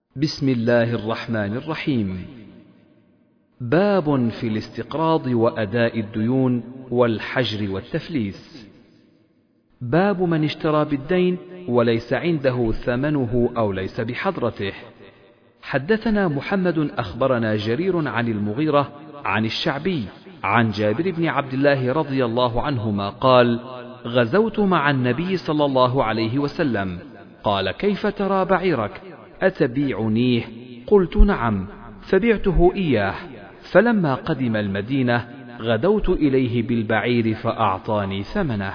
بسم الله الرحمن الرحيم. باب في الاستقراض وأداء الديون والحجر والتفليس. باب من اشترى بالدين وليس عنده ثمنه أو ليس بحضرته. حدثنا محمد أخبرنا جرير عن المغيرة عن الشعبي عن جابر بن عبد الله رضي الله عنهما قال: غزوت مع النبي صلى الله عليه وسلم، قال: كيف ترى بعيرك؟ أتبيعنيه؟ قلت: نعم، فبعته إياه. فلما قدم المدينة غدوت إليه بالبعير فأعطاني ثمنه.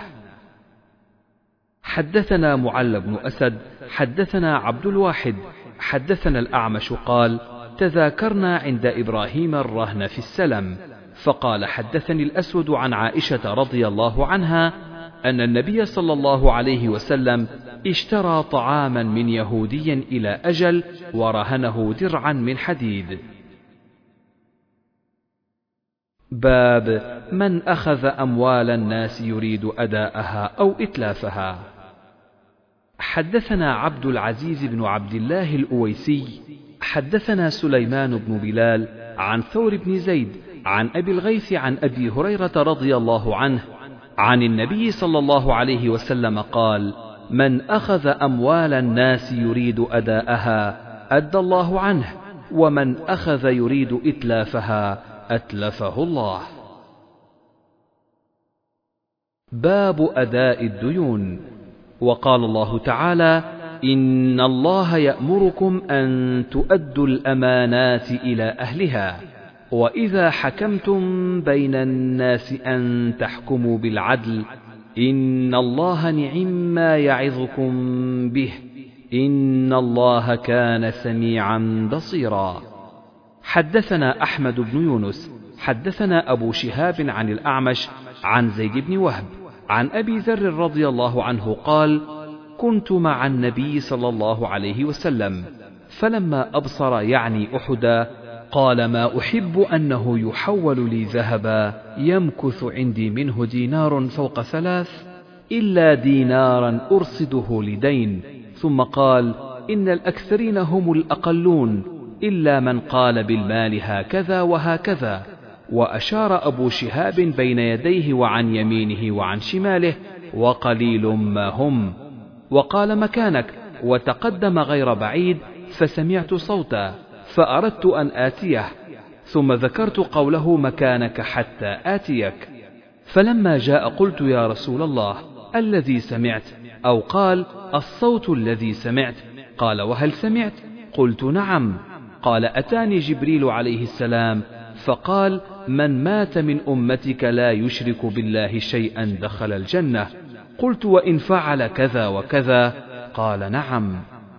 حدثنا معل بن أسد حدثنا عبد الواحد حدثنا الأعمش قال: تذاكرنا عند إبراهيم الرهن في السلم، فقال: حدثني الأسود عن عائشة رضي الله عنها أن النبي صلى الله عليه وسلم اشترى طعاما من يهودي إلى أجل ورهنه درعا من حديد. باب من أخذ أموال الناس يريد أداءها أو إتلافها. حدثنا عبد العزيز بن عبد الله الأويسي حدثنا سليمان بن بلال عن ثور بن زيد عن أبي الغيث عن أبي هريرة رضي الله عنه عن النبي صلى الله عليه وسلم قال: من أخذ أموال الناس يريد أداءها أدى الله عنه، ومن أخذ يريد إتلافها أتلفه الله. باب أداء الديون. وقال الله تعالى: إن الله يأمركم أن تؤدوا الأمانات إلى أهلها، وإذا حكمتم بين الناس أن تحكموا بالعدل، إن الله نعما يعظكم به، إن الله كان سميعا بصيرا. حدثنا أحمد بن يونس حدثنا أبو شهاب عن الأعمش عن زيد بن وهب عن أبي ذر رضي الله عنه قال: كنت مع النبي صلى الله عليه وسلم، فلما أبصر يعني أحدا قال: ما أحب أنه يحول لي ذهبا يمكث عندي منه دينار فوق 3 إلا دينارا أرصده لدين. ثم قال: إن الأكثرين هم الأقلون إلا من قال بالمال هكذا وهكذا. وأشار أبو شهاب بين يديه وعن يمينه وعن شماله: وقليل ما هم. وقال: مكانك، وتقدم غير بعيد، فسمعت صوتا فأردت أن آتيه، ثم ذكرت قوله: مكانك حتى آتيك. فلما جاء قلت: يا رسول الله، الذي سمعت؟ أو قال: الصوت الذي سمعت. قال: وهل سمعت؟ قلت: نعم. قال: أتاني جبريل عليه السلام فقال: من مات من أمتك لا يشرك بالله شيئا دخل الجنة. قلت: وإن فعل كذا وكذا؟ قال: نعم.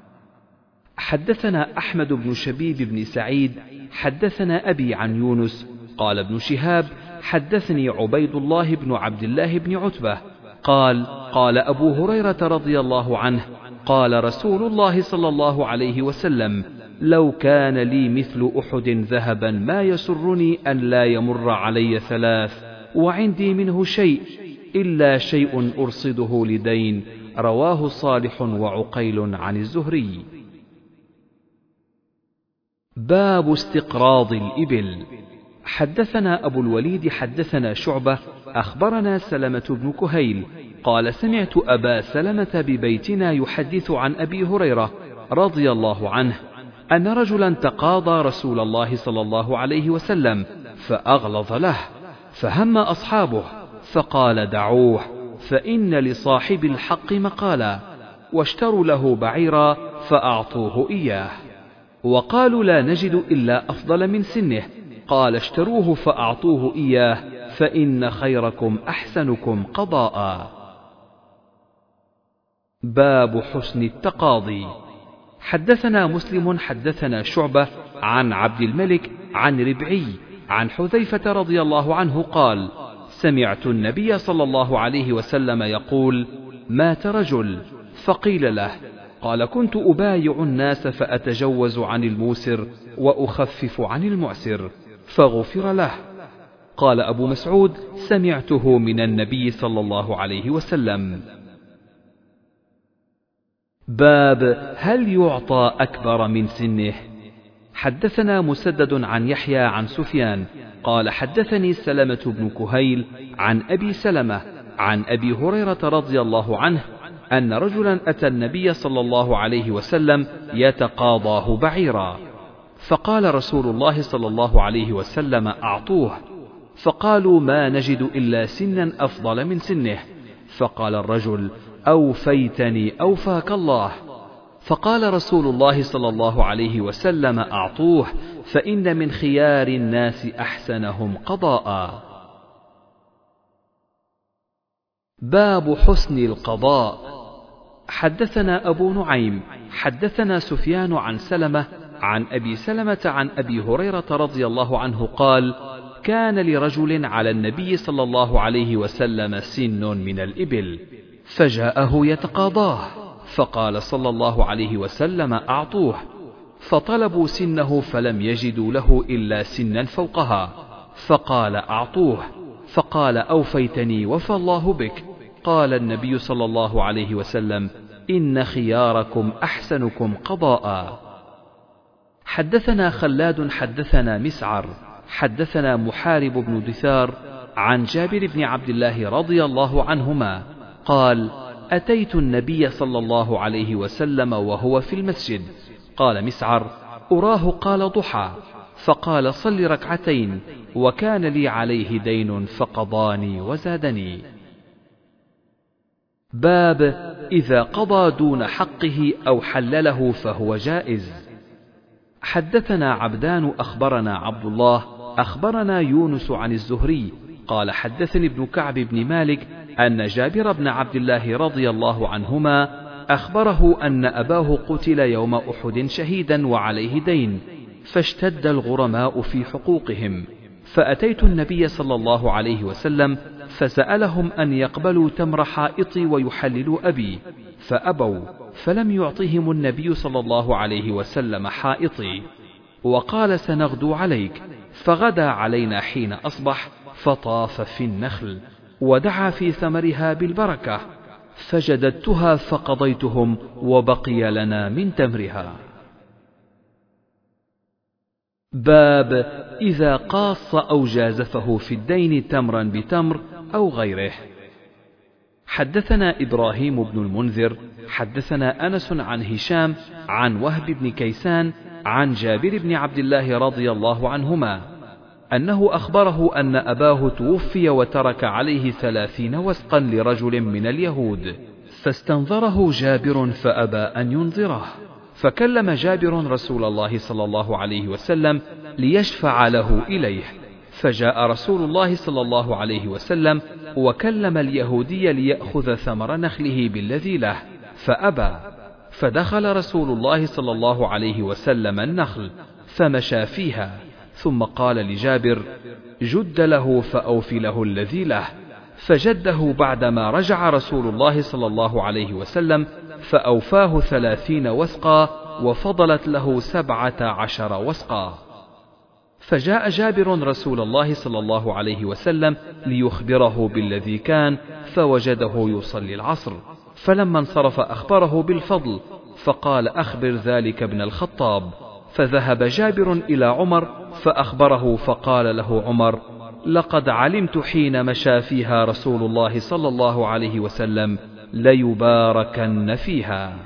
حدثنا أحمد بن شبيب بن سعيد حدثنا أبي عن يونس قال: ابن شهاب حدثني عبيد الله بن عبد الله بن عتبة قال: قال أبو هريرة رضي الله عنه: قال رسول الله صلى الله عليه وسلم: لو كان لي مثل أحد ذهبا ما يسرني أن لا يمر علي 3 وعندي منه شيء إلا شيء أرصده لدين. رواه صالح وعقيل عن الزهري. باب استقراض الإبل. حدثنا أبو الوليد حدثنا شعبة أخبرنا سلمة بن كهيل قال: سمعت أبا سلمة ببيتنا يحدث عن أبي هريرة رضي الله عنه أن رجلا تقاضى رسول الله صلى الله عليه وسلم فأغلظ له، فهم أصحابه فقال: دعوه، فإن لصاحب الحق مقالا. واشتروا له بعيرا فأعطوه إياه، وقالوا: لا نجد إلا أفضل من سنه. قال: اشتروه فأعطوه إياه، فإن خيركم أحسنكم قضاء. باب حسن التقاضي. حدثنا مسلم حدثنا شعبة عن عبد الملك عن ربعي عن حذيفة رضي الله عنه قال: سمعت النبي صلى الله عليه وسلم يقول: مات رجل، فقيل له، قال: كنت أبايع الناس فأتجوز عن الموسر وأخفف عن المعسر، فغفر له. قال أبو مسعود: سمعته من النبي صلى الله عليه وسلم. باب هل يعطى أكبر من سنه؟ حدثنا مسدد عن يحيى عن سفيان قال حدثني سلمة بن كهيل عن أبي سلمة عن أبي هريرة رضي الله عنه أن رجلا أتى النبي صلى الله عليه وسلم يتقاضاه بعيرا، فقال رسول الله صلى الله عليه وسلم أعطوه، فقالوا ما نجد إلا سنا أفضل من سنه، فقال الرجل أوفيتني أوفاك الله، فقال رسول الله صلى الله عليه وسلم أعطوه فإن من خيار الناس أحسنهم قضاء. باب حسن القضاء. حدثنا أبو نعيم حدثنا سفيان عن سلمة عن أبي سلمة عن أبي هريرة رضي الله عنه قال كان لرجل على النبي صلى الله عليه وسلم سن من الإبل، فجاءه يتقاضاه، فقال صلى الله عليه وسلم أعطوه، فطلبوا سنه فلم يجدوا له إلا سنا فوقها، فقال أعطوه، فقال أوفيتني وفى الله بك. قال النبي صلى الله عليه وسلم إن خياركم أحسنكم قضاء. حدثنا خلاد حدثنا مسعر حدثنا محارب بن دثار عن جابر بن عبد الله رضي الله عنهما قال أتيت النبي صلى الله عليه وسلم وهو في المسجد، قال مسعر أراه قال ضحى، فقال صل ركعتين، وكان لي عليه دين فقضاني وزادني. باب إذا قضى دون حقه أو حلله فهو جائز. حدثنا عبدان أخبرنا عبد الله أخبرنا يونس عن الزهري قال حدثني ابن كعب بن مالك أن جابر بن عبد الله رضي الله عنهما أخبره أن أباه قتل يوم أحد شهيدا وعليه دين، فاشتد الغرماء في حقوقهم، فأتيت النبي صلى الله عليه وسلم فسألهم أن يقبلوا تمر حائطي ويحللوا أبي، فأبوا، فلم يعطهم النبي صلى الله عليه وسلم حائطي، وقال سنغدو عليك، فغدا علينا حين أصبح، فطاف في النخل ودعا في ثمرها بالبركة، فجددتها فقضيتهم وبقي لنا من تمرها. باب إذا قاص أو جازفه في الدين تمرا بتمر أو غيره. حدثنا إبراهيم بن المنذر حدثنا أنس عن هشام عن وهب بن كيسان عن جابر بن عبد الله رضي الله عنهما أنه أخبره أن أباه توفي وترك عليه 30 وسقا لرجل من اليهود، فاستنظره جابر فأبى أن ينظره، فكلم جابر رسول الله صلى الله عليه وسلم ليشفع له إليه، فجاء رسول الله صلى الله عليه وسلم وكلم اليهودي ليأخذ ثمر نخله بالذي له، فأبى، فدخل رسول الله صلى الله عليه وسلم النخل فمشى فيها، ثم قال لجابر جد له فأوف له الذي له، فجده بعدما رجع رسول الله صلى الله عليه وسلم فأوفاه 30 وسقا وفضلت له 17 وسقا. فجاء جابر رسول الله صلى الله عليه وسلم ليخبره بالذي كان، فوجده يصلي العصر، فلما انصرف أخبره بالفضل، فقال أخبر ذلك ابن الخطاب، فذهب جابر إلى عمر فأخبره، فقال له عمر لقد علمت حين مشى فيها رسول الله صلى الله عليه وسلم ليباركن فيها.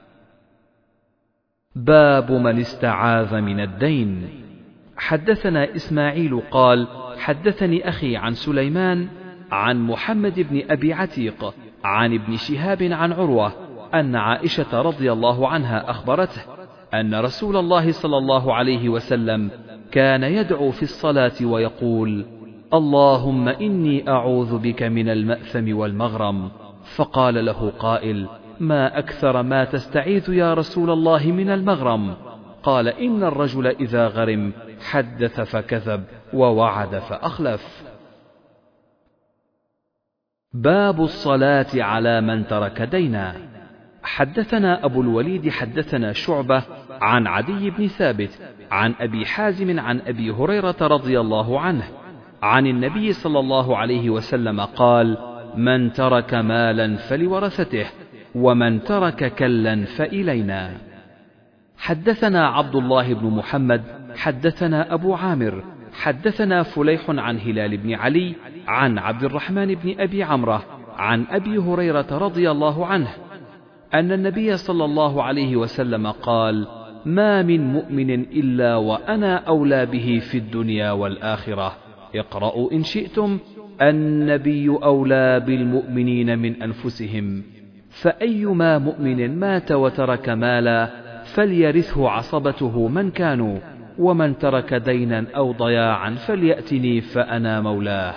باب من استعاذ من الدين. حدثنا إسماعيل قال حدثني أخي عن سليمان عن محمد بن أبي عتيق عن ابن شهاب عن عروة أن عائشة رضي الله عنها أخبرته أن رسول الله صلى الله عليه وسلم كان يدعو في الصلاة ويقول اللهم إني أعوذ بك من المأثم والمغرم، فقال له قائل ما أكثر ما تستعيذ يا رسول الله من المغرم؟ قال إن الرجل إذا غرم حدث فكذب ووعد فأخلف. باب الصلاة على من ترك دينا. حدثنا أبو الوليد حدثنا شعبة عن عدي بن ثابت عن أبي حازم عن أبي هريرة رضي الله عنه عن النبي صلى الله عليه وسلم قال من ترك مالا فلورثته، ومن ترك كلا فإلينا. حدثنا عبد الله بن محمد حدثنا أبو عامر حدثنا فليح عن هلال بن علي عن عبد الرحمن بن أبي عمرة عن أبي هريرة رضي الله عنه أن النبي صلى الله عليه وسلم قال: ما من مؤمن إلا وأنا أولى به في الدنيا والآخرة، اقرأوا إن شئتم: النبي أولى بالمؤمنين من أنفسهم، فأيما مؤمن مات وترك مالا فليرثه عصبته من كانوا، ومن ترك دينا أو ضياعا فليأتني فأنا مولاه.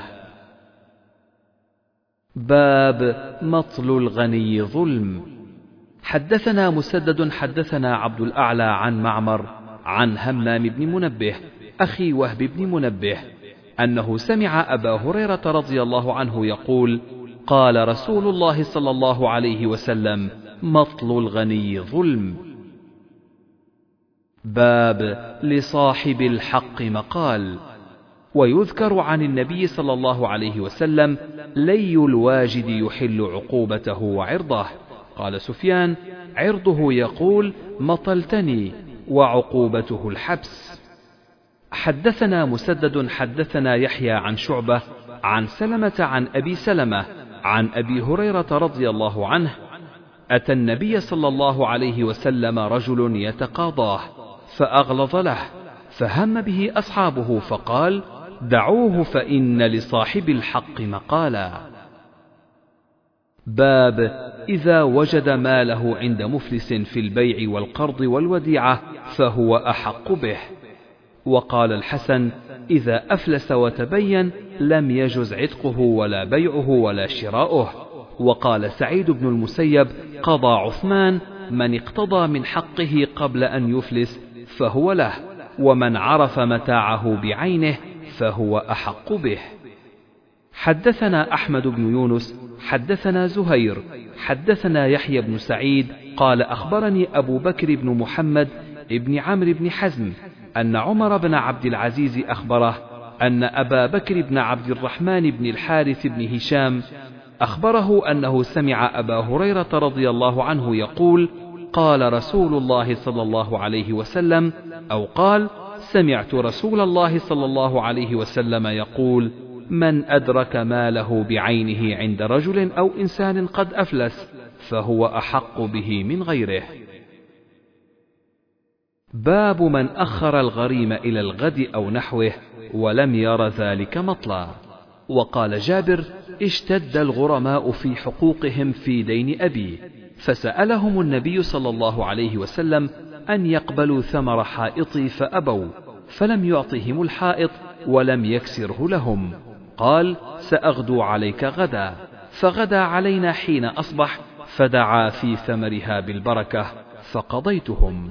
باب مطل الغني ظلم. حدثنا مسدد حدثنا عبد الأعلى عن معمر عن همام بن منبه أخي وهب بن منبه أنه سمع أبا هريرة رضي الله عنه يقول: قال رسول الله صلى الله عليه وسلم: مطل الغني ظلم. باب لصاحب الحق مقال. ويذكر عن النبي صلى الله عليه وسلم: لي الواجد يحل عقوبته وعرضه. قال سفيان: عرضه يقول: مطلتني، وعقوبته الحبس. حدثنا مسدد حدثنا يحيى عن شعبة عن سلمة عن أبي سلمة عن أبي هريرة رضي الله عنه: أتى النبي صلى الله عليه وسلم رجل يتقاضاه فأغلظ له، فهم به أصحابه فقال: دعوه فإن لصاحب الحق مقالا. باب إذا وجد ماله عند مفلس في البيع والقرض والوديعة فهو أحق به. وقال الحسن: إذا أفلس وتبين لم يجز عتقه ولا بيعه ولا شراؤه. وقال سعيد بن المسيب: قضى عثمان: من اقتضى من حقه قبل أن يفلس فهو له، ومن عرف متاعه بعينه فهو أحق به. حدثنا أحمد بن يونس حدثنا زهير حدثنا يحيى بن سعيد قال: أخبرني أبو بكر بن محمد ابن عمرو بن حزم أن عمر بن عبد العزيز أخبره أن أبا بكر بن عبد الرحمن بن الحارث بن هشام أخبره أنه سمع أبا هريرة رضي الله عنه يقول: قال رسول الله صلى الله عليه وسلم، أو قال: سمعت رسول الله صلى الله عليه وسلم يقول: من أدرك ماله بعينه عند رجل أو إنسان قد أفلس فهو أحق به من غيره. باب من أخر الغريم إلى الغد أو نحوه ولم ير ذلك مطلع. وقال جابر: اشتد الغرماء في حقوقهم في دين أبي، فسألهم النبي صلى الله عليه وسلم أن يقبلوا ثمر حائطي فأبوا، فلم يعطهم الحائط ولم يكسره لهم. قال: سأغدو عليك غدا، فغدا علينا حين أصبح، فدعا في ثمرها بالبركة فقضيتهم.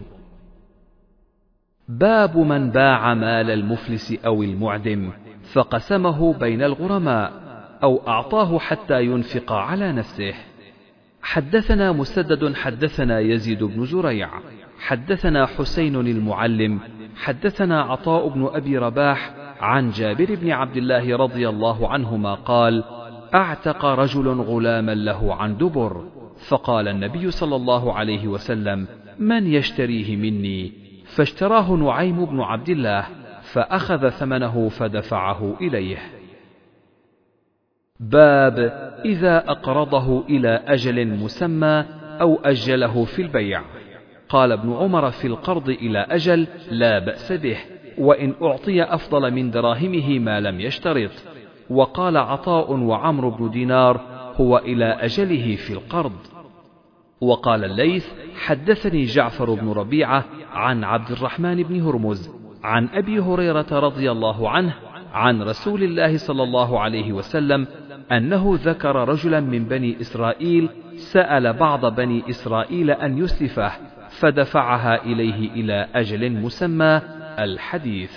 باب من باع مال المفلس أو المعدم فقسمه بين الغرماء أو أعطاه حتى ينفق على نفسه. حدثنا مسدد حدثنا يزيد بن زريع حدثنا حسين المعلم حدثنا عطاء بن أبي رباح عن جابر بن عبد الله رضي الله عنهما قال: أعتق رجل غلاما له عن دبر، فقال النبي صلى الله عليه وسلم: من يشتريه مني؟ فاشتراه نعيم بن عبد الله، فأخذ ثمنه فدفعه إليه. باب إذا أقرضه إلى أجل مسمى أو أجله في البيع. قال ابن عمر: في القرض إلى أجل لا بأس به، وإن أعطي أفضل من دراهمه ما لم يشترط. وقال عطاء وعمرو بن دينار: هو إلى أجله في القرض. وقال الليث: حدثني جعفر بن ربيعة عن عبد الرحمن بن هرمز عن أبي هريرة رضي الله عنه عن رسول الله صلى الله عليه وسلم أنه ذكر رجلا من بني إسرائيل سأل بعض بني إسرائيل أن يسلفه، فدفعها إليه إلى أجل مسمى. الحديث.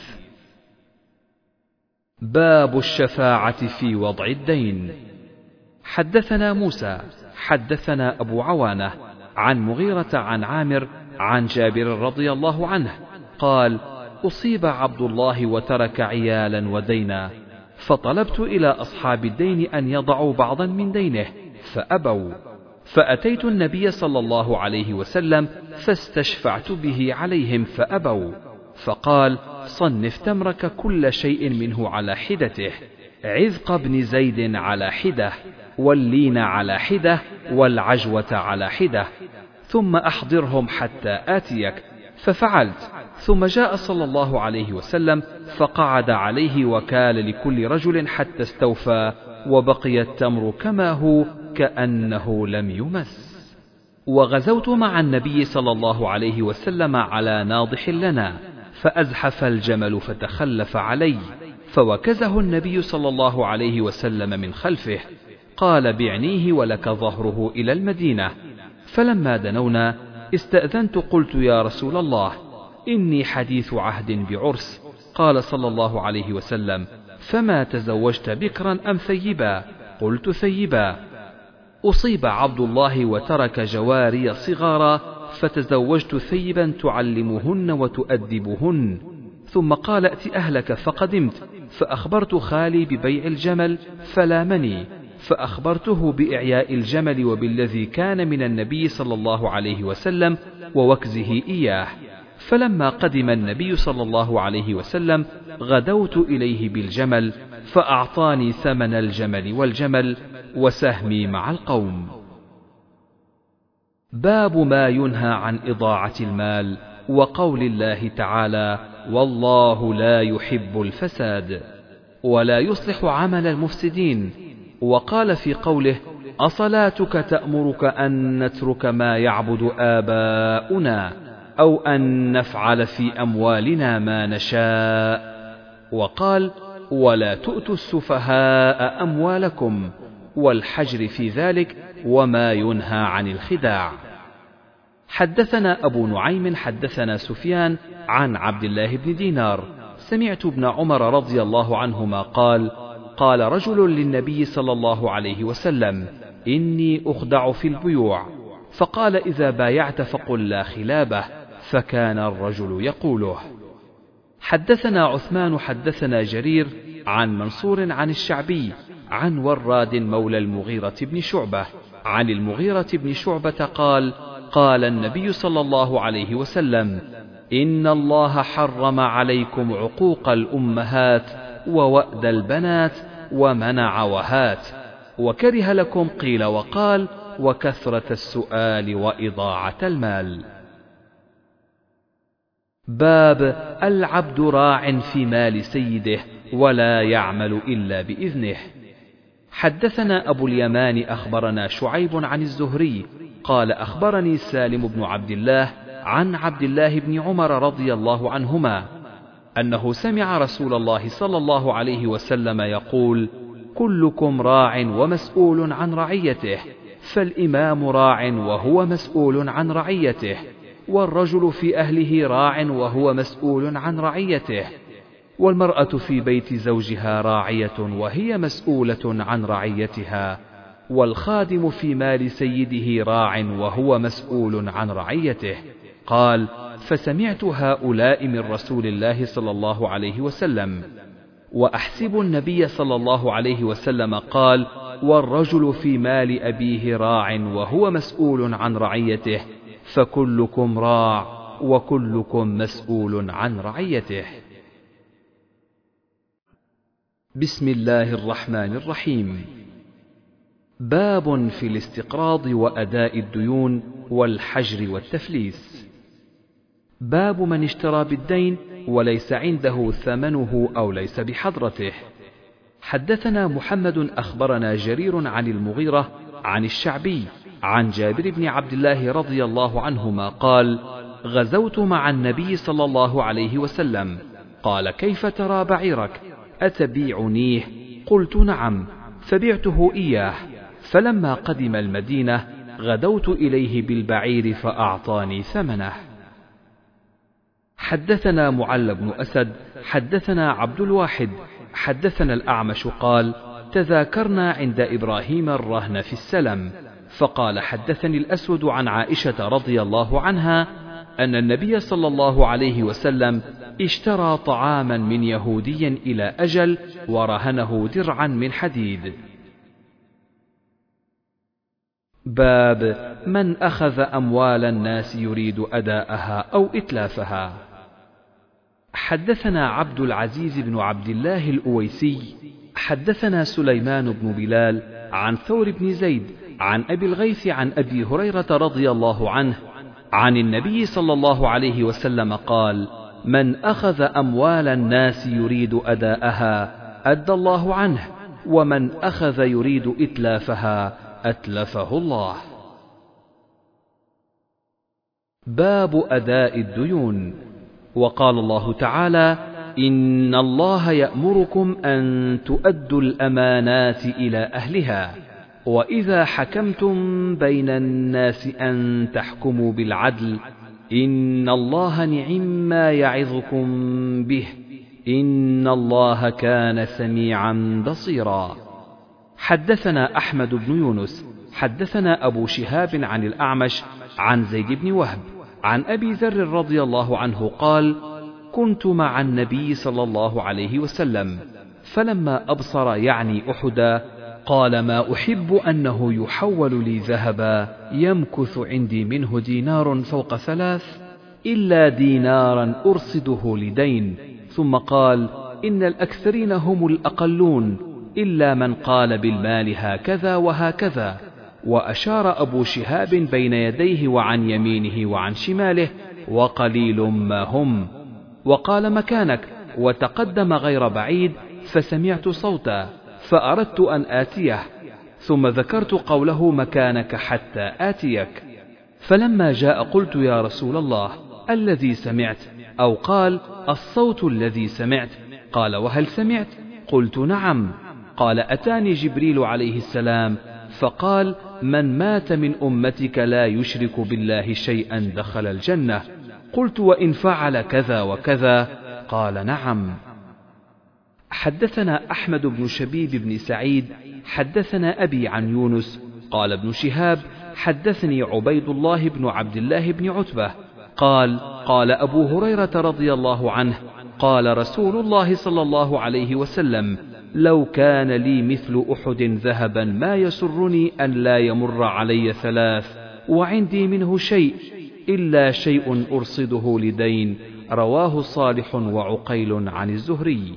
باب الشفاعة في وضع الدين. حدثنا موسى حدثنا أبو عوانة عن مغيرة عن عامر عن جابر رضي الله عنه قال: أصيب عبد الله وترك عيالا ودينا، فطلبت إلى أصحاب الدين أن يضعوا بعضا من دينه فأبوا، فأتيت النبي صلى الله عليه وسلم فاستشفعت به عليهم فأبوا، فقال: صنف تمرك كل شيء منه على حدته، عذق بن زيد على حدة، واللين على حدة، والعجوة على حدة، ثم أحضرهم حتى آتيك. ففعلت، ثم جاء صلى الله عليه وسلم فقعد عليه وكال لكل رجل حتى استوفى، وبقي التمر كما هو كأنه لم يمس. وغزوت مع النبي صلى الله عليه وسلم على ناضح لنا، فأزحف الجمل فتخلف علي، فوكزه النبي صلى الله عليه وسلم من خلفه، قال: بعنيه ولك ظهره إلى المدينة. فلما دنونا استأذنت، قلت: يا رسول الله، إني حديث عهد بعرس. قال صلى الله عليه وسلم: فما تزوجت بكرا أم ثيبا؟ قلت: ثيبا. أصيب عبد الله وترك جواري صغارا، فتزوجت ثيبا تعلمهن وتؤدبهن. ثم قال: ائت أهلك. فقدمت، فأخبرت خالي ببيع الجمل فلامني، فأخبرته بإعياء الجمل وبالذي كان من النبي صلى الله عليه وسلم ووكزه إياه. فلما قدم النبي صلى الله عليه وسلم غدوت إليه بالجمل، فأعطاني ثمن الجمل والجمل وسهمي مع القوم. باب ما ينهى عن إضاعة المال، وقول الله تعالى: والله لا يحب الفساد ولا يصلح عمل المفسدين. وقال في قوله: أصلاتك تأمرك أن نترك ما يعبد آباؤنا أو أن نفعل في أموالنا ما نشاء. وقال: ولا تؤتوا السفهاء أموالكم، والحجر في ذلك وما ينهى عن الخداع. حدثنا أبو نعيم حدثنا سفيان عن عبد الله بن دينار سمعت ابن عمر رضي الله عنهما قال: قال رجل للنبي صلى الله عليه وسلم: إني أخدع في البيوع. فقال: إذا بايعت فقل لا خلابه. فكان الرجل يقوله. حدثنا عثمان حدثنا جرير عن منصور عن الشعبي عن وراد مولى المغيرة بن شعبة عن المغيرة بن شعبة قال: قال النبي صلى الله عليه وسلم: إن الله حرم عليكم عقوق الأمهات ووأد البنات ومنع وهات، وكره لكم قيل وقال وكثرة السؤال وإضاعة المال. باب العبد راع في مال سيده ولا يعمل إلا بإذنه. حدثنا أبو اليمان أخبرنا شعيب عن الزهري قال: أخبرني سالم بن عبد الله عن عبد الله بن عمر رضي الله عنهما أنه سمع رسول الله صلى الله عليه وسلم يقول: كلكم راع ومسؤول عن رعيته، فالإمام راع وهو مسؤول عن رعيته، والرجل في أهله راع وهو مسؤول عن رعيته، والمرأة في بيت زوجها راعية وهي مسؤولة عن رعيتها، والخادم في مال سيده راع وهو مسؤول عن رعيته. قال: فسمعت هؤلاء من رسول الله صلى الله عليه وسلم، وأحسب النبي صلى الله عليه وسلم قال: والرجل في مال أبيه راع وهو مسؤول عن رعيته، فكلكم راع وكلكم مسؤول عن رعيته. بسم الله الرحمن الرحيم. باب في الاستقراض وأداء الديون والحجر والتفليس. باب من اشترى بالدين وليس عنده ثمنه أو ليس بحضرته. حدثنا محمد أخبرنا جرير عن المغيرة عن الشعبي عن جابر بن عبد الله رضي الله عنهما قال: غزوت مع النبي صلى الله عليه وسلم. قال: كيف ترى بعيرك؟ أتبيعنيه؟ قلت: نعم. فبعته إياه. فلما قدم المدينة غدوت إليه بالبعير فأعطاني ثمنه. حدثنا معل بن أسد حدثنا عبد الواحد حدثنا الأعمش قال: تذاكرنا عند إبراهيم الرهن في السلم، فقال: حدثني الأسود عن عائشة رضي الله عنها أن النبي صلى الله عليه وسلم اشترى طعاما من يهودي إلى أجل ورهنه درعا من حديد. باب من أخذ أموال الناس يريد أداءها أو إتلافها. حدثنا عبد العزيز بن عبد الله الأويسي حدثنا سليمان بن بلال عن ثور بن زيد عن أبي الغيث عن أبي هريرة رضي الله عنه عن النبي صلى الله عليه وسلم قال: من أخذ أموال الناس يريد أداءها أدى الله عنه، ومن أخذ يريد إتلافها أتلفه الله. باب أداء الديون. وقال الله تعالى: إن الله يأمركم أن تؤدوا الأمانات إلى أهلها، وإذا حكمتم بين الناس أن تحكموا بالعدل، إن الله نعما يعظكم به، إن الله كان سميعا بصيرا. حدثنا أحمد بن يونس حدثنا أبو شهاب عن الأعمش عن زيد بن وهب عن أبي ذر رضي الله عنه قال: كنت مع النبي صلى الله عليه وسلم، فلما أبصر يعني أحدا قال: ما أحب أنه يحول لي ذهبا يمكث عندي منه دينار فوق 3 إلا دينارا أرصده لدين، ثم قال: إن الأكثرين هم الأقلون إلا من قال بالمال هكذا وهكذا. وأشار أبو شهاب بين يديه وعن يمينه وعن شماله وقليل ما هم، وقال: مكانك، وتقدم غير بعيد فسمعت صوتا فأردت أن آتيه، ثم ذكرت قوله: مكانك حتى آتيك. فلما جاء قلت: يا رسول الله، الذي سمعت؟ أو قال: الصوت الذي سمعت. قال: وهل سمعت؟ قلت: نعم. قال: أتاني جبريل عليه السلام فقال: من مات من أمتك لا يشرك بالله شيئا دخل الجنة. قلت: وإن فعل كذا وكذا؟ قال: نعم. حدثنا أحمد بن شبيب بن سعيد حدثنا أبي عن يونس قال ابن شهاب: حدثني عبيد الله بن عبد الله بن عتبة قال: قال أبو هريرة رضي الله عنه: قال رسول الله صلى الله عليه وسلم: لو كان لي مثل أحد ذهبا ما يسرني أن لا يمر علي 3 وعندي منه شيء إلا شيء أرصده لدين. رواه صالح وعقيل عن الزهري.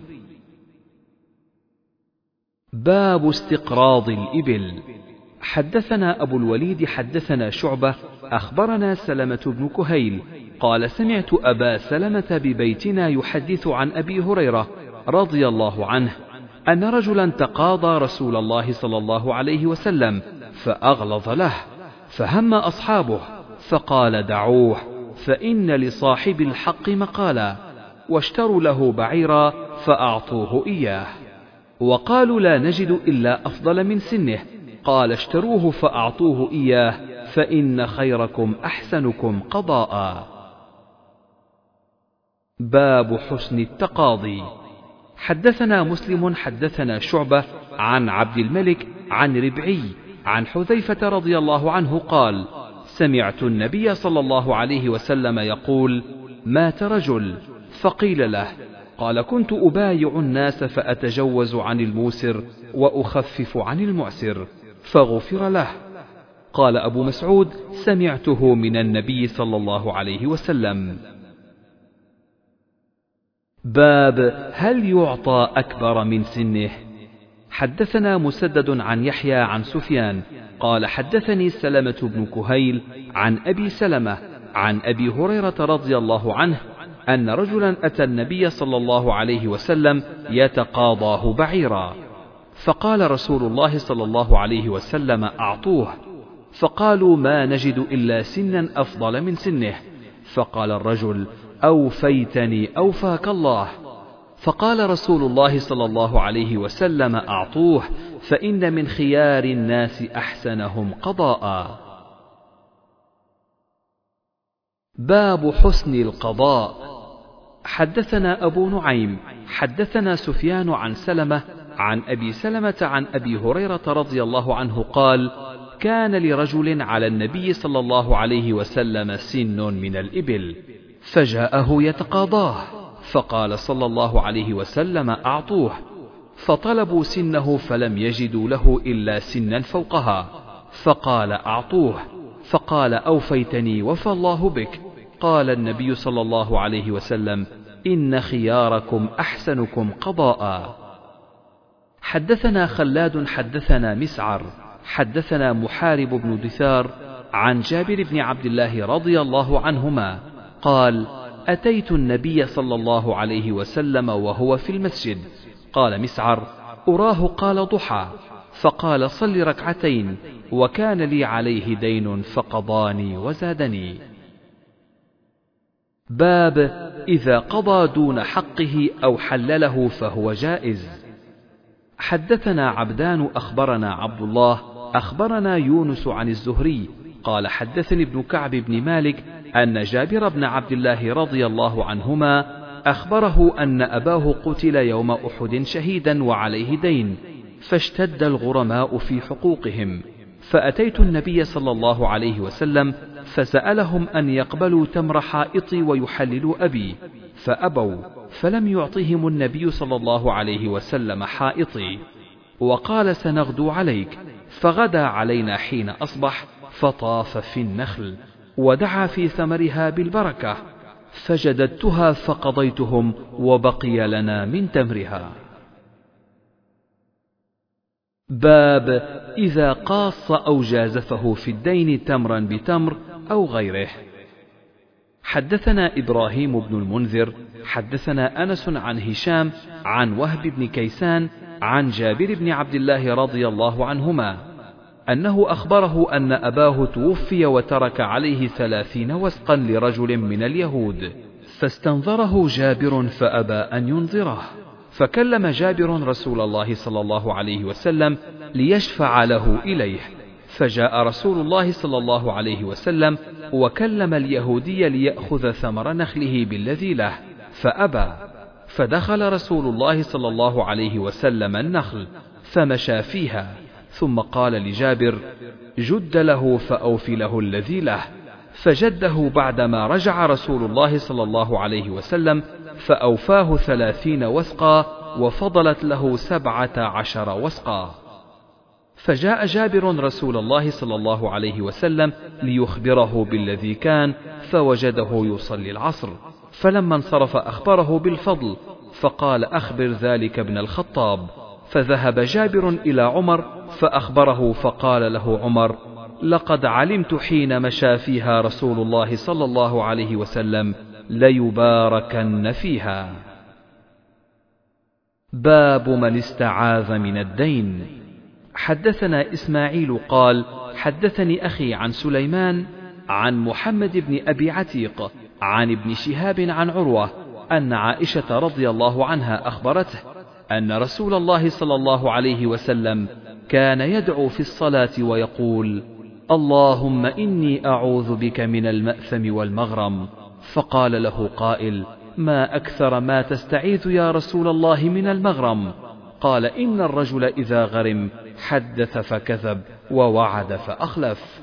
باب استقراض الإبل. حدثنا أبو الوليد حدثنا شعبة أخبرنا سلمة بن كهيل قال: سمعت أبا سلمة ببيتنا يحدث عن أبي هريرة رضي الله عنه أن رجلا تقاضى رسول الله صلى الله عليه وسلم فأغلظ له، فهم أصحابه فقال: دعوه، فإن لصاحب الحق مقالا، واشتروا له بعيرا فأعطوه إياه، وقالوا: لا نجد إلا أفضل من سنه. قال: اشتروه فأعطوه إياه، فإن خيركم أحسنكم قضاء. باب حسن التقاضي. حدثنا مسلم حدثنا شعبة عن عبد الملك عن ربعي عن حذيفة رضي الله عنه قال: سمعت النبي صلى الله عليه وسلم يقول: مات رجل، فقيل له، قال: كنت أبايع الناس فأتجوز عن الموسر وأخفف عن المعسر، فغفر له. قال أبو مسعود: سمعته من النبي صلى الله عليه وسلم. باب هل يعطى أكبر من سنه. حدثنا مسدد عن يحيى عن سفيان قال: حدثني سلمة بن كهيل عن أبي سلمة عن أبي هريرة رضي الله عنه أن رجلا أتى النبي صلى الله عليه وسلم يتقاضاه بعيرا، فقال رسول الله صلى الله عليه وسلم: أعطوه. فقالوا: ما نجد إلا سنا أفضل من سنه. فقال الرجل: أوفيتني أوفاك الله. فقال رسول الله صلى الله عليه وسلم: أعطوه، فإن من خيار الناس أحسنهم قضاء. باب حسن القضاء. حدثنا أبو نعيم حدثنا سفيان عن سلمة عن أبي سلمة عن أبي هريرة رضي الله عنه قال: كان لرجل على النبي صلى الله عليه وسلم سن من الإبل، فجاءه يتقاضاه، فقال صلى الله عليه وسلم: أعطوه. فطلبوا سنه فلم يجدوا له إلا سنا فوقها، فقال أعطوه، فقال أوفيتني وفى الله بك. قال النبي صلى الله عليه وسلم: إن خياركم أحسنكم قضاء. حدثنا خلاد حدثنا مسعر حدثنا محارب بن دثار عن جابر بن عبد الله رضي الله عنهما قال: أتيت النبي صلى الله عليه وسلم وهو في المسجد. قال مسعر: أراه قال ضحى، فقال: صل ركعتين، وكان لي عليه دين فقضاني وزادني. باب إذا قضى دون حقه أو حلله فهو جائز. حدثنا عبدان أخبرنا عبد الله أخبرنا يونس عن الزهري قال: حدثني ابن كعب بن مالك أن جابر بن عبد الله رضي الله عنهما أخبره أن أباه قتل يوم أحد شهيدا وعليه دين، فاشتد الغرماء في حقوقهم، فأتيت النبي صلى الله عليه وسلم فسألهم أن يقبلوا تمر حائطي ويحللوا أبي، فأبوا، فلم يعطهم النبي صلى الله عليه وسلم حائطي، وقال: سنغدو عليك، فغدا علينا حين أصبح، فطاف في النخل ودعا في ثمرها بالبركة، فجددتها فقضيتهم وبقي لنا من تمرها. باب إذا قاص أو جازفه في الدين تمرا بتمر أو غيره. حدثنا إبراهيم بن المنذر حدثنا أنس عن هشام عن وهب بن كيسان عن جابر بن عبد الله رضي الله عنهما أنه أخبره أن أباه توفي وترك عليه 30 وسقا لرجل من اليهود، فاستنظره جابر فأبى أن ينظره، فكلم جابر رسول الله صلى الله عليه وسلم ليشفع له إليه، فجاء رسول الله صلى الله عليه وسلم وكلم اليهودي ليأخذ ثمر نخله بالذي له، فأبى، فدخل رسول الله صلى الله عليه وسلم النخل فمشى فيها، ثم قال لجابر: جد له فأوف له الذي له، فجده بعدما رجع رسول الله صلى الله عليه وسلم فأوفاه 30 وسقا، وفضلت له 17 وسقا. فجاء جابر رسول الله صلى الله عليه وسلم ليخبره بالذي كان، فوجده يصلي العصر، فلما انصرف أخبره بالفضل، فقال: أخبر ذلك ابن الخطاب. فذهب جابر إلى عمر فأخبره، فقال له عمر: لقد علمت حين مشى فيها رسول الله صلى الله عليه وسلم ليباركن فيها. باب من استعاذ من الدين. حدثنا إسماعيل قال: حدثني أخي عن سليمان عن محمد بن أبي عتيق عن ابن شهاب عن عروة أن عائشة رضي الله عنها أخبرته أن رسول الله صلى الله عليه وسلم كان يدعو في الصلاة ويقول: اللهم إني أعوذ بك من المأثم والمغرم. فقال له قائل: ما أكثر ما تستعيذ يا رسول الله من المغرم؟ قال: إن الرجل إذا غرم حدث فكذب ووعد فأخلف.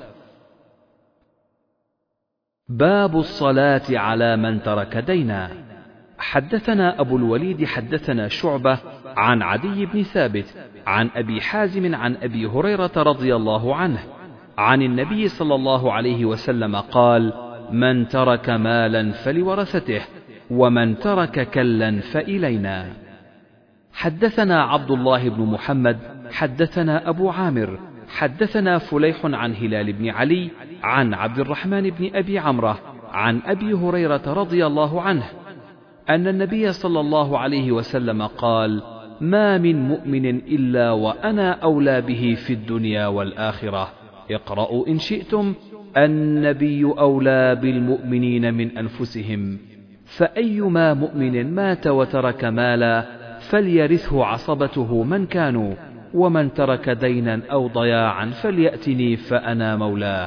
باب الصلاة على من ترك دينا. حدثنا أبو الوليد حدثنا شعبة عن عدي بن ثابت عن أبي حازم عن أبي هريرة رضي الله عنه عن النبي صلى الله عليه وسلم قال: من ترك مالا فلورثته، ومن ترك كلا فإلينا. حدثنا عبد الله بن محمد حدثنا أبو عامر حدثنا فليح عن هلال بن علي عن عبد الرحمن بن أبي عمرة عن أبي هريرة رضي الله عنه أن النبي صلى الله عليه وسلم قال: ما من مؤمن إلا وأنا أولى به في الدنيا والآخرة، اقرأوا إن شئتم: النبي أولى بالمؤمنين من أنفسهم، فأيما مؤمن مات وترك مالا فليرثه عصبته من كانوا، ومن ترك دينا أو ضياعا فليأتني فأنا مولاه.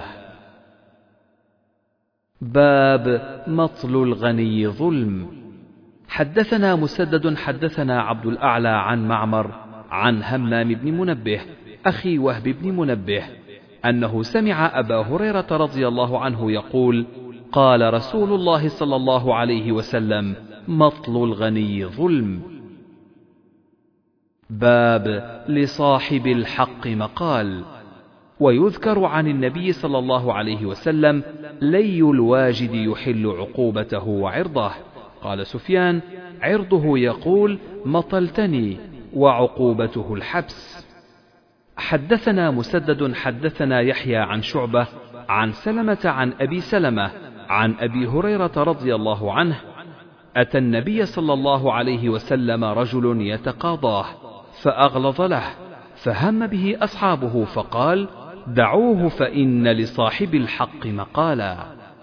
باب مطل الغني ظلم. حدثنا مسدد حدثنا عبد الأعلى عن معمر عن همام بن منبه أخي وهب بن منبه أنه سمع أبا هريرة رضي الله عنه يقول: قال رسول الله صلى الله عليه وسلم: مطل الغني ظلم. باب لصاحب الحق مقال. ويذكر عن النبي صلى الله عليه وسلم: لي الواجد يحل عقوبته وعرضه. قال سفيان: عرضه يقول: مطلتني، وعقوبته الحبس. حدثنا مسدد حدثنا يحيى عن شعبة عن سلمة عن أبي سلمة عن أبي هريرة رضي الله عنه: أتى النبي صلى الله عليه وسلم رجل يتقاضاه فأغلظ له، فهم به أصحابه فقال: دعوه فإن لصاحب الحق مقالا.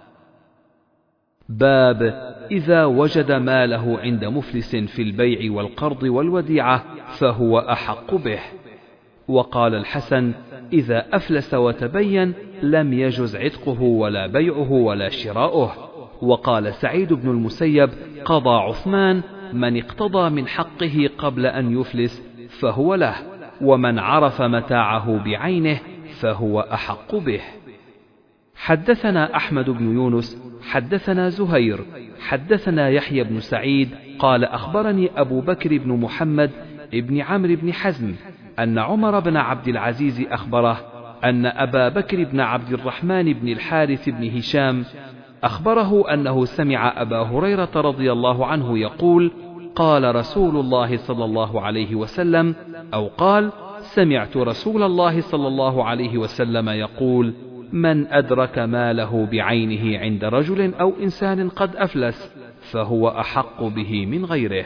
باب إذا وجد ماله عند مفلس في البيع والقرض والوديعة فهو أحق به. وقال الحسن: إذا أفلس وتبين لم يجز عتقه ولا بيعه ولا شراؤه. وقال سعيد بن المسيب: قضى عثمان: من اقتضى من حقه قبل أن يفلس فهو له، ومن عرف متاعه بعينه فهو أحق به. حدثنا أحمد بن يونس حدثنا زهير حدثنا يحيى بن سعيد قال: أخبرني أبو بكر بن محمد ابن عمرو بن حزم أن عمر بن عبد العزيز أخبره أن أبا بكر بن عبد الرحمن بن الحارث بن هشام أخبره أنه سمع أبا هريرة رضي الله عنه يقول: قال رسول الله صلى الله عليه وسلم، أو قال: سمعت رسول الله صلى الله عليه وسلم يقول: من أدرك ماله بعينه عند رجل أو إنسان قد أفلس فهو أحق به من غيره.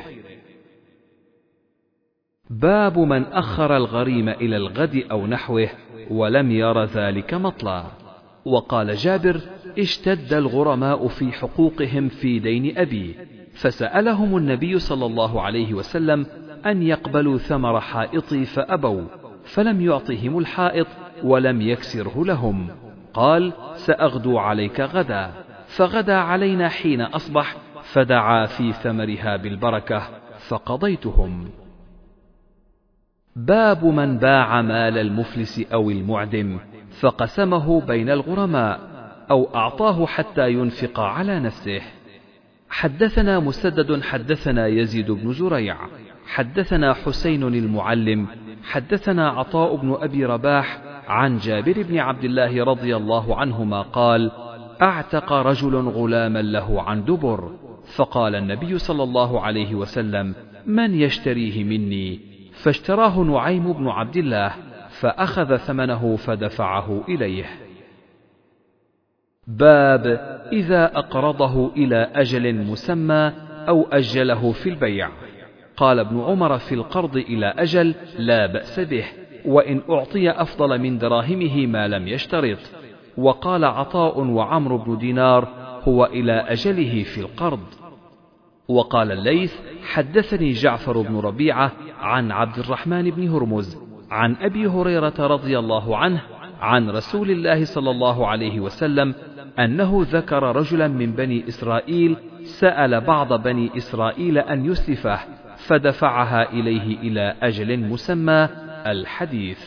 باب من أخر الغريم إلى الغد أو نحوه ولم ير ذلك مطلع. وقال جابر: اشتد الغرماء في حقوقهم في دين أبي، فسألهم النبي صلى الله عليه وسلم أن يقبلوا ثمر حائطي فأبوا، فلم يعطهم الحائط ولم يكسره لهم. قال: سأغدو عليك غدا، فغدا علينا حين أصبح، فدعا في ثمرها بالبركة فقضيتهم. باب من باع مال المفلس أو المعدم فقسمه بين الغرماء أو أعطاه حتى ينفق على نفسه. حدثنا مسدد حدثنا يزيد بن زريع حدثنا حسين المعلم حدثنا عطاء بن أبي رباح عن جابر بن عبد الله رضي الله عنهما قال: أعتق رجل غلاما له عن دبر، فقال النبي صلى الله عليه وسلم: من يشتريه مني؟ فاشتراه نعيم بن عبد الله، فأخذ ثمنه فدفعه إليه. باب إذا أقرضه إلى أجل مسمى أو أجله في البيع. قال ابن عمر: في القرض إلى أجل لا بأس به، وإن أعطي أفضل من دراهمه ما لم يشترط. وقال عطاء وعمرو بن دينار: هو إلى أجله في القرض. وقال الليث: حدثني جعفر بن ربيعة عن عبد الرحمن بن هرمز عن أبي هريرة رضي الله عنه عن رسول الله صلى الله عليه وسلم أنه ذكر رجلا من بني إسرائيل سأل بعض بني إسرائيل أن يسلفه، فدفعها إليه إلى أجل مسمى. الحديث.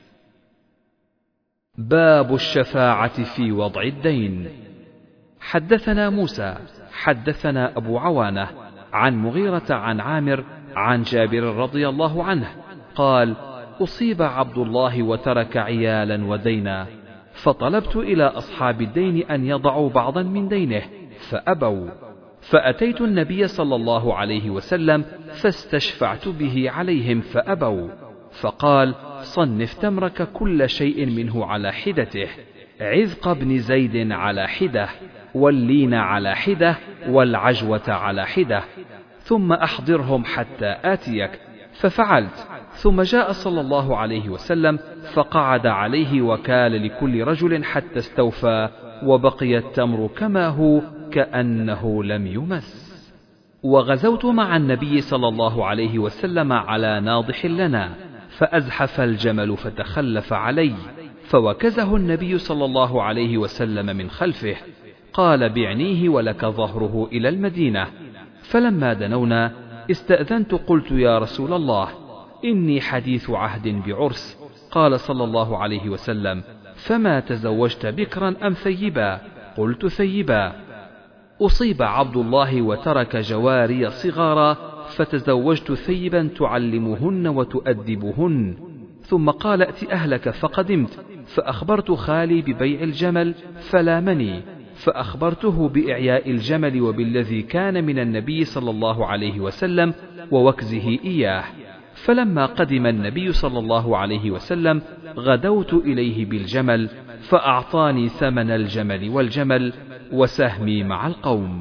باب الشفاعة في وضع الدين. حدثنا موسى حدثنا أبو عوانة عن مغيرة عن عامر عن جابر رضي الله عنه قال: أصيب عبد الله وترك عيالا ودينا، فطلبت إلى أصحاب الدين أن يضعوا بعضا من دينه فأبوا، فأتيت النبي صلى الله عليه وسلم فاستشفعت به عليهم فأبوا، فقال: صنف تمرك كل شيء منه على حدته، عذق بن زيد على حدة، واللين على حدة، والعجوة على حدة، ثم أحضرهم حتى آتيك. ففعلت، ثم جاء صلى الله عليه وسلم فقعد عليه وكال لكل رجل حتى استوفى، وبقي التمر كما هو كأنه لم يمس. وغزوت مع النبي صلى الله عليه وسلم على ناضح لنا، فأزحف الجمل فتخلف علي، فوكزه النبي صلى الله عليه وسلم من خلفه، قال: بعنيه ولك ظهره إلى المدينة. فلما دنونا استأذنت، قلت: يا رسول الله، إني حديث عهد بعرس. قال صلى الله عليه وسلم: فما تزوجت بكرا أم ثيبا؟ قلت: ثيبا. أصيب عبد الله وترك جواري صغارا، فتزوجت ثيبا تعلمهن وتؤدبهن. ثم قال: ائت أهلك، فقدمت، فأخبرت خالي ببيع الجمل فلامني، فأخبرته بإعياء الجمل وبالذي كان من النبي صلى الله عليه وسلم ووكزه إياه. فلما قدم النبي صلى الله عليه وسلم غدوت إليه بالجمل، فأعطاني ثمن الجمل والجمل وسهمي مع القوم.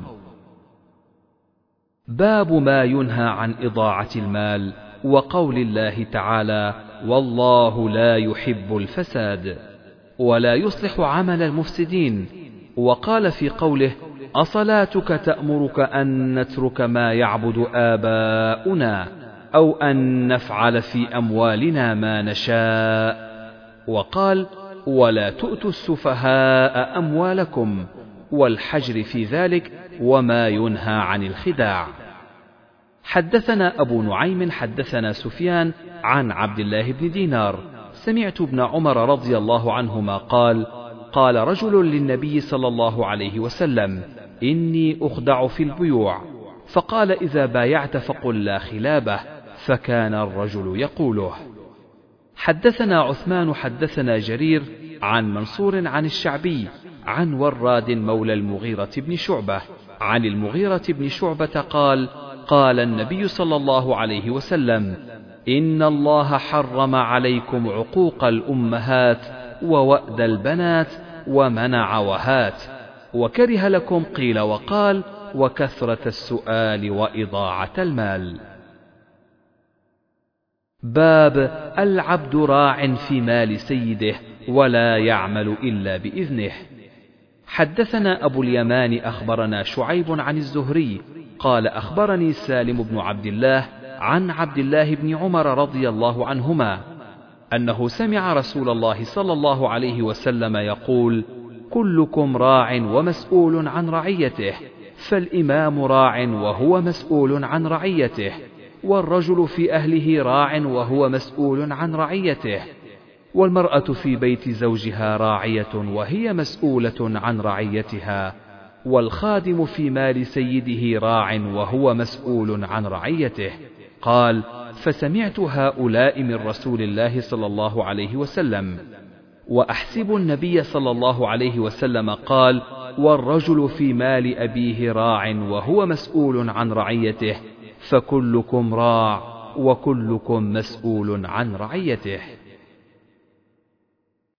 باب ما ينهى عن إضاعة المال، وقول الله تعالى: والله لا يحب الفساد ولا يصلح عمل المفسدين. وقال في قوله: أصلاتك تأمرك أن نترك ما يعبد آباؤنا أو أن نفعل في أموالنا ما نشاء. وقال: ولا تؤتوا السفهاء أموالكم، والحجر في ذلك وما ينهى عن الخداع. حدثنا أبو نعيم حدثنا سفيان عن عبد الله بن دينار سمعت ابن عمر رضي الله عنهما قال: قال رجل للنبي صلى الله عليه وسلم: إني أخدع في البيوع، فقال: إذا بايعت فقل لا خلابه، فكان الرجل يقوله. حدثنا عثمان حدثنا جرير عن منصور عن الشعبي عن وراد مولى المغيرة بن شعبة عن المغيرة بن شعبة قال: قال النبي صلى الله عليه وسلم: إن الله حرم عليكم عقوق الأمهات ووأد البنات ومنع وهات، وكره لكم قيل وقال وكثرة السؤال وإضاعة المال. باب العبد راع في مال سيده ولا يعمل إلا بإذنه. حدثنا أبو اليمان أخبرنا شعيب عن الزهري قال: أخبرني سالم بن عبد الله عن عبد الله بن عمر رضي الله عنهما أنه سمع رسول الله صلى الله عليه وسلم يقول: كلكم راع ومسؤول عن رعيته، فالإمام راع وهو مسؤول عن رعيته، والرجل في أهله راع وهو مسؤول عن رعيته، والمرأة في بيت زوجها راعية وهي مسؤولة عن رعيتها، والخادم في مال سيده راع وهو مسؤول عن رعيته. قال: فسمعت هؤلاء من رسول الله صلى الله عليه وسلم، وأحسب النبي صلى الله عليه وسلم قال: والرجل في مال أبيه راع وهو مسؤول عن رعيته، فكلكم راع وكلكم مسؤول عن رعيته.